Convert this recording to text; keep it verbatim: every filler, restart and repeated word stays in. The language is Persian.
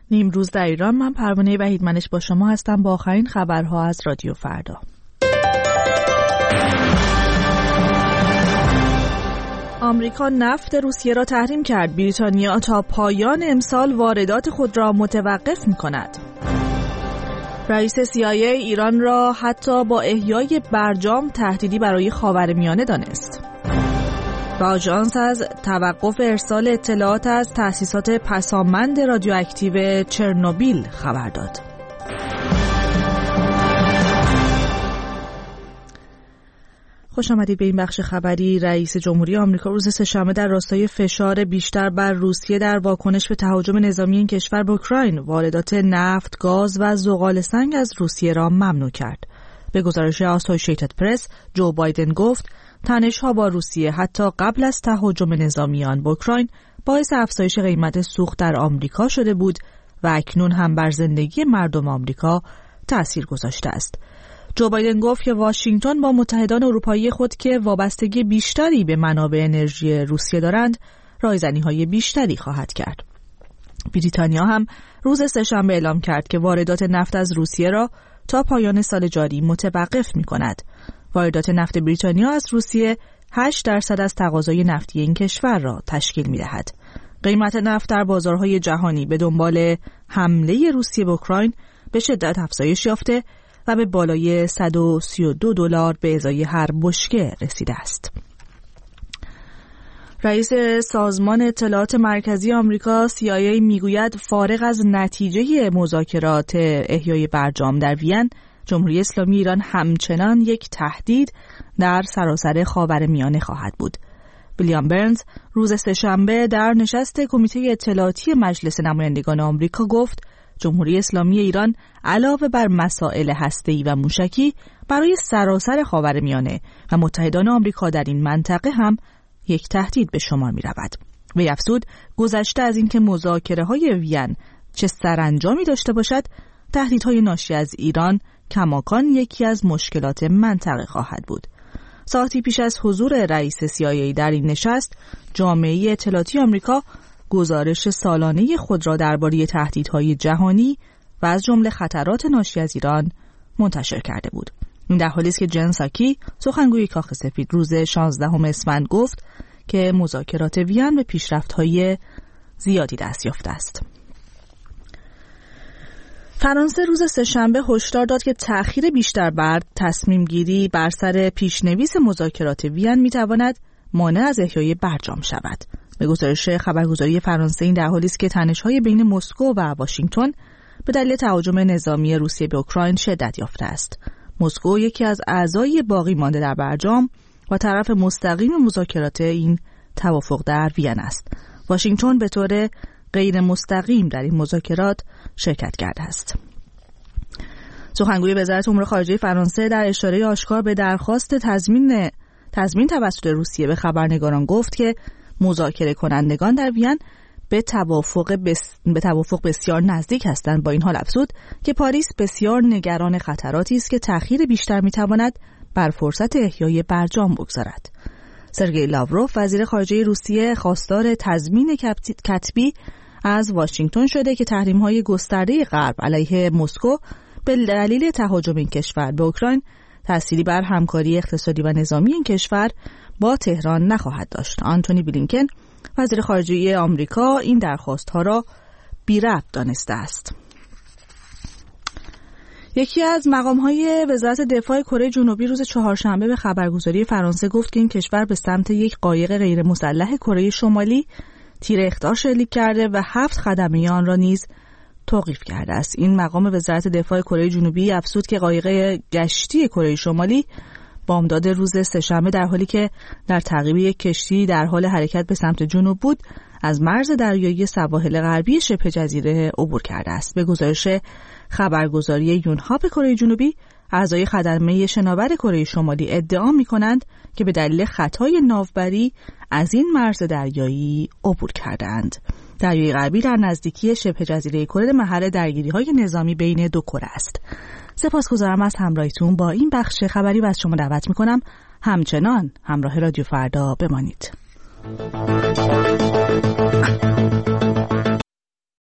نیمروز در ایران. من پروانه وحیدمنش با شما هستم با آخرین خبرها از رادیو فردا. آمریکا نفت روسیه را تحریم کرد. بریتانیا تا پایان امسال واردات خود را متوقف می‌کند. رئیس سی آی ای ایران را حتی با احیای برجام تهدیدی برای خاورمیانه دانست. و آژانس از توقف ارسال اطلاعات از تأسیسات پسامند رادیواکتیو چرنوبیل خبر داد. خوش آمدید به این بخش خبری. رئیس جمهوری آمریکا روز سه‌شنبه در راستای فشار بیشتر بر روسیه در واکنش به تهاجم نظامی این کشور به اوکراین واردات نفت، گاز و زغال سنگ از روسیه را ممنوع کرد. به گزارش آسوشیتد پرس، جو بایدن گفت تنش‌ها با روسیه حتی قبل از تهاجم نظامیان به اوکراین باعث افزایش قیمت سوخت در آمریکا شده بود و اکنون هم بر زندگی مردم آمریکا تأثیر گذاشته است. جو بایدن گفت که واشنگتن با متحدان اروپایی خود که وابستگی بیشتری به منابع انرژی روسیه دارند، رایزنی‌های بیشتری خواهد کرد. بریتانیا هم روز سه‌شنبه اعلام کرد که واردات نفت از روسیه را تا پایان سال جاری متوقف می‌کند. واردات نفت بریتانیا از روسیه هشت درصد از تقاضای نفتی این کشور را تشکیل می‌دهد. قیمت نفت در بازارهای جهانی به دنبال حمله روسیه به اوکراین به شدت افزایش یافته و به بالای صد و سی و دو دلار به ازای هر بشکه رسیده است. رئیس سازمان اطلاعات مرکزی آمریکا سی آی ای میگوید فارغ از نتیجه مذاکرات احیای برجام در وین، جمهوری اسلامی ایران همچنان یک تهدید در سراسر خاورمیانه خواهد بود. ویلیام برنز روز سه‌شنبه در نشست کمیته اطلاعاتی مجلس نمایندگان آمریکا گفت جمهوری اسلامی ایران علاوه بر مسائل هسته‌ای و موشکی برای سراسر خاورمیانه و متحدان آمریکا در این منطقه هم یک تهدید به شمار می‌رود. وی افزود گذشته از اینکه مذاکره‌های وین چه سرانجامی داشته باشد، تهدیدهای ناشی از ایران کماکان یکی از مشکلات منطقه خواهد بود. ساعتی پیش از حضور رئیس سی آی ای در این نشست، جامعه اطلاعاتی آمریکا گزارش سالانه خود را درباره تهدیدهای جهانی و از جمله خطرات ناشی از ایران منتشر کرده بود. این در حالی است که جن ساکی، سخنگوی کاخ سفید، روز شانزدهم اسفند گفت که مذاکرات وین به پیشرفت‌های زیادی دست یافته است. فرانسه روز سه‌شنبه هشدار داد که تأخیر بیشتر بر تصمیم گیری بر سر پیشنویس مذاکرات وین می‌تواند مانع از احیای برجام شود. به گزارش خبرگزاری فرانسه این در حالی است که تنش‌های بین مسکو و واشنگتن به دلیل تهاجم نظامی روسیه به اوکراین شدت یافته است. مسکو یکی از اعضای باقی مانده در برجام و طرف مستقیم مذاکرات این توافق در وین است. واشنگتن به طور غیر مستقیم در این مذاکرات شرکت کرده است. سخنگوی وزارت امور خارجه فرانسه در اشاره آشکار به درخواست تضمین تضمین توسط روسیه به خبرنگاران گفت که مذاکره کنندگان در وین به توافق بس... به توافق بسیار نزدیک هستند. با این حال افزود که پاریس بسیار نگران خطراتی است که تأخیر بیشتر میتواند بر فرصت احیای برجام بگذارد. سرگئی لاوروف وزیر خارجه روسیه خواستار تضمین کتبی از واشنگتن شده که تحریم‌های گسترده غرب علیه مسکو به دلیل تهاجم این کشور به اوکراین تأثیری بر همکاری اقتصادی و نظامی این کشور با تهران نخواهد داشت. آنتونی بلینکن وزیر خارجه آمریکا این درخواست‌ها را بی‌ربط دانسته است. یکی از مقام‌های وزارت دفاع کره جنوبی روز چهارشنبه به خبرگزاری فرانسه گفت که این کشور به سمت یک قایق غیر مسلح کره شمالی تیر اخطار شلیک کرده و هفت خدمه آن را نیز توقیف کرده است. این مقام وزارت دفاع کره جنوبی افزود که قایق گشتی کره شمالی بامداد روز سه‌شنبه در حالی که در تعقیب یک کشتی در حال حرکت به سمت جنوب بود، از مرز دریایی سواحل غربی شبه جزیره عبور کرده است. به گزارش خبرگزاری یونهاپ کره جنوبی، اعضای خدمه شناور کره شمالی ادعا می‌کنند که به دلیل خطای ناوبری از این مرز دریایی عبور کردند. دریای غربی در نزدیکی شبه جزیره کره محل درگیری‌های نظامی بین دو کره است. سپاسگزارم از همراهیتون با این بخش خبری و از شما دعوت می‌کنم همچنان همراه رادیو فردا بمانید.